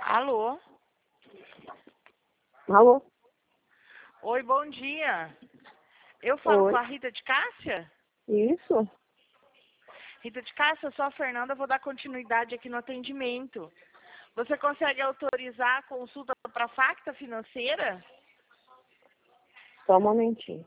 Alô? Alô? Oi, bom dia. Eu falo Oi. com a Rita de Cássia? Isso? Rita de Cássia, eu sou a Fernanda, vou dar continuidade aqui no atendimento. Você consegue autorizar a consulta para a Facta Financeira? Só um momentinho.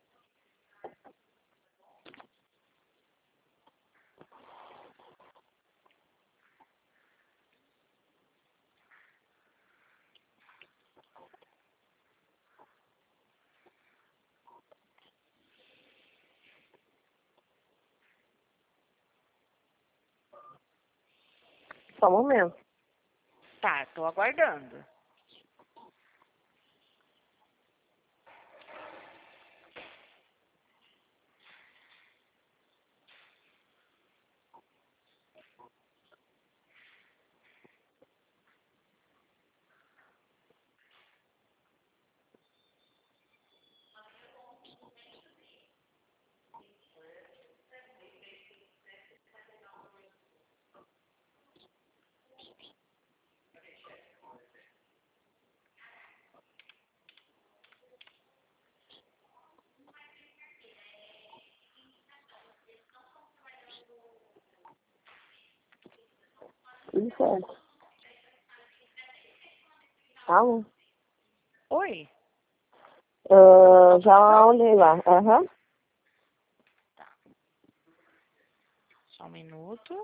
Só um momento. Tá, tô aguardando. Tudo certo. Alô? Oi? Já olhei lá. Aham. Tá, só um minuto.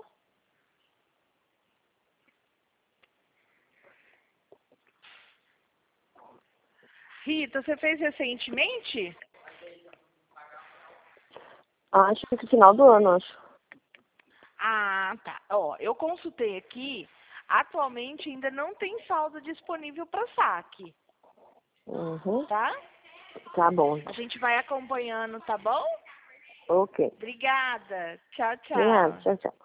Rita, você fez recentemente? Acho que no final do ano, acho. Ah, tá. Ó, eu consultei aqui. Atualmente ainda não tem saldo disponível para saque, Uhum. tá? Tá bom. A gente vai acompanhando, tá bom? Ok. Obrigada. Tchau, De nada. tchau. Tchau, tchau.